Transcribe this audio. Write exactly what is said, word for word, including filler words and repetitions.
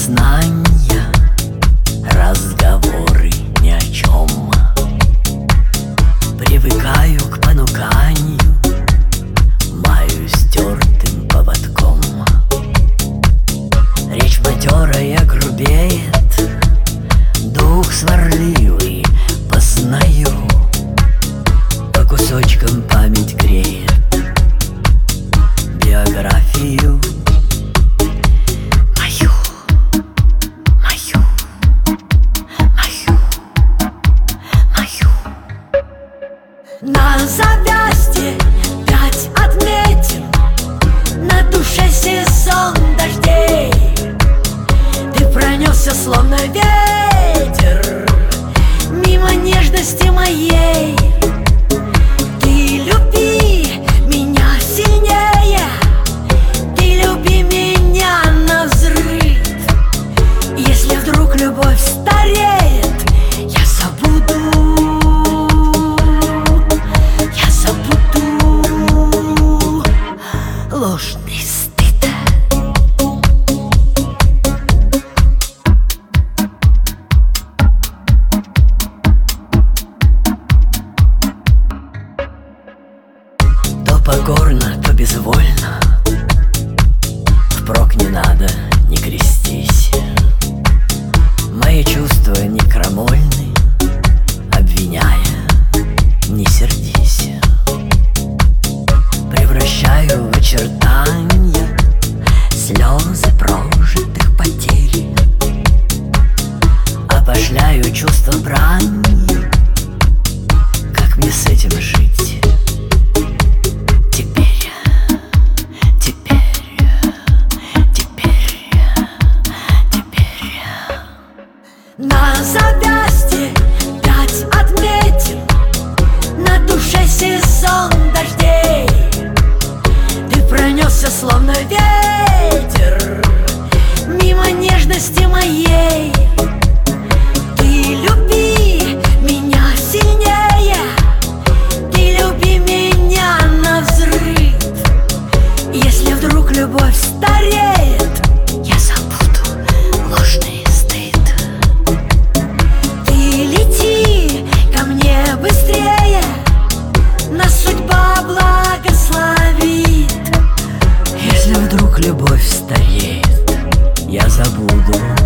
признания, разговоры ни о чем. Привыкаю к понуканию, маю стертым поводком. Речь матерая грубеет, дух сварливый познаю. По кусочкам память греет биографию мою, мою, мою, мою. На запястье пять отметин, на душе сезон дождей. Ты пронесся словно ветер мимо нежности моей. Ты люби меня сильнее, ты люби меня навзрыд. Если вдруг любовь стареет, я забуду, я забуду ложный стыд. То покорно, то безвольно, впрок не надо, не крестись. Мои чувства не крамольны, обвиняя, не сердись. Превращаю в очертания слезы прожитых потерь, опошляю чувства бранью. Как мне с этим жить? Теперь, теперь, теперь, теперь. На запястье пять отметин, на душе сезон дождей. Ты пронесся словно ветер мимо нежности моей. Ты люби меня сильнее, ты люби меня навзрыд. Если вдруг любовь стареет, я забуду ложный стыд. Ты лети ко мне быстрее, нас судьба благословит. Если вдруг любовь стареет, я забуду